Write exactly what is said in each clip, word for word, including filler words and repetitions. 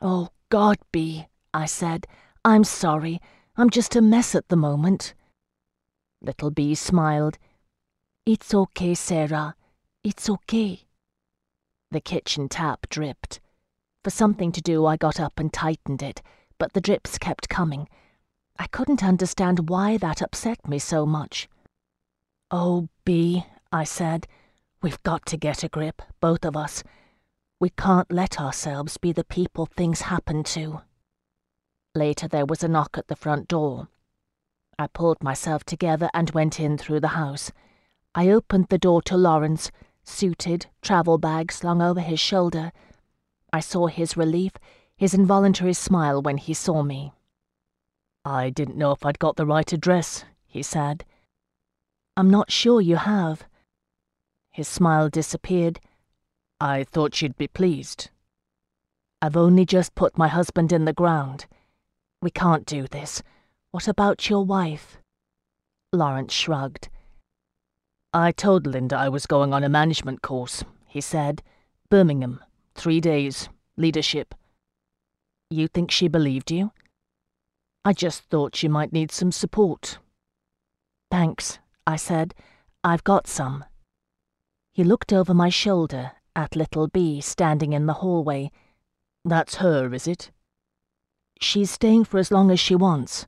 "Oh, God, Bea," I said. "I'm sorry. I'm just a mess at the moment." Little Bea smiled. "It's okay, Sarah. It's okay." The kitchen tap dripped. For something to do, I got up and tightened it, but the drips kept coming. I couldn't understand why that upset me so much. "Oh, Bea," I said, "we've got to get a grip, both of us. We can't let ourselves be the people things happen to." Later there was a knock at the front door. I pulled myself together and went in through the house. I opened the door to Lawrence, suited, travel bag slung over his shoulder. I saw his relief, his involuntary smile when he saw me. "I didn't know if I'd got the right address," he said. "I'm not sure you have." His smile disappeared. "I thought you'd be pleased. I've only just put my husband in the ground. We can't do this. What about your wife?" Lawrence shrugged. "I told Linda I was going on a management course," he said. "Birmingham. Three days. Leadership." "You think she believed you?" "I just thought she might need some support." "Thanks," I said. "I've got some." He looked over my shoulder at little Bea standing in the hallway. "That's her, is it?" "She's staying for as long as she wants."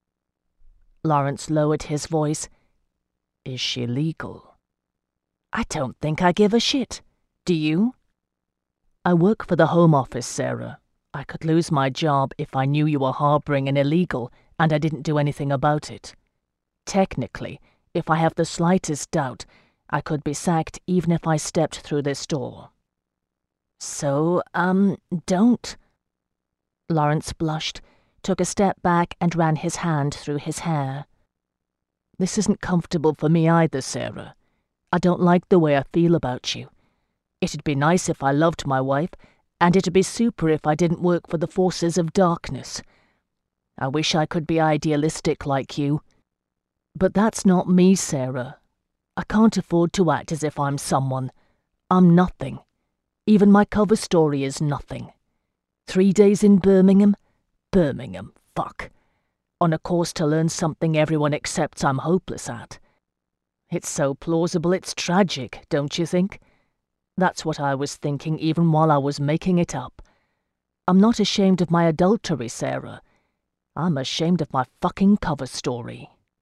Lawrence lowered his voice. "Is she legal?" "I don't think I give a shit. Do you?" "I work for the Home Office, Sarah. I could lose my job if I knew you were harboring an illegal and I didn't do anything about it. Technically, if I have the slightest doubt, I could be sacked even if I stepped through this door." "So, um, don't." Lawrence blushed, took a step back and ran his hand through his hair. "This isn't comfortable for me either, Sarah. I don't like the way I feel about you. It'd be nice if I loved my wife, and it'd be super if I didn't work for the forces of darkness. I wish I could be idealistic like you. But that's not me, Sarah. I can't afford to act as if I'm someone. I'm nothing. Even my cover story is nothing. Three days in Birmingham? Birmingham, fuck. On a course to learn something everyone accepts I'm hopeless at. It's so plausible it's tragic, don't you think? That's what I was thinking even while I was making it up. I'm not ashamed of my adultery, Sarah. I'm ashamed of my fucking cover story."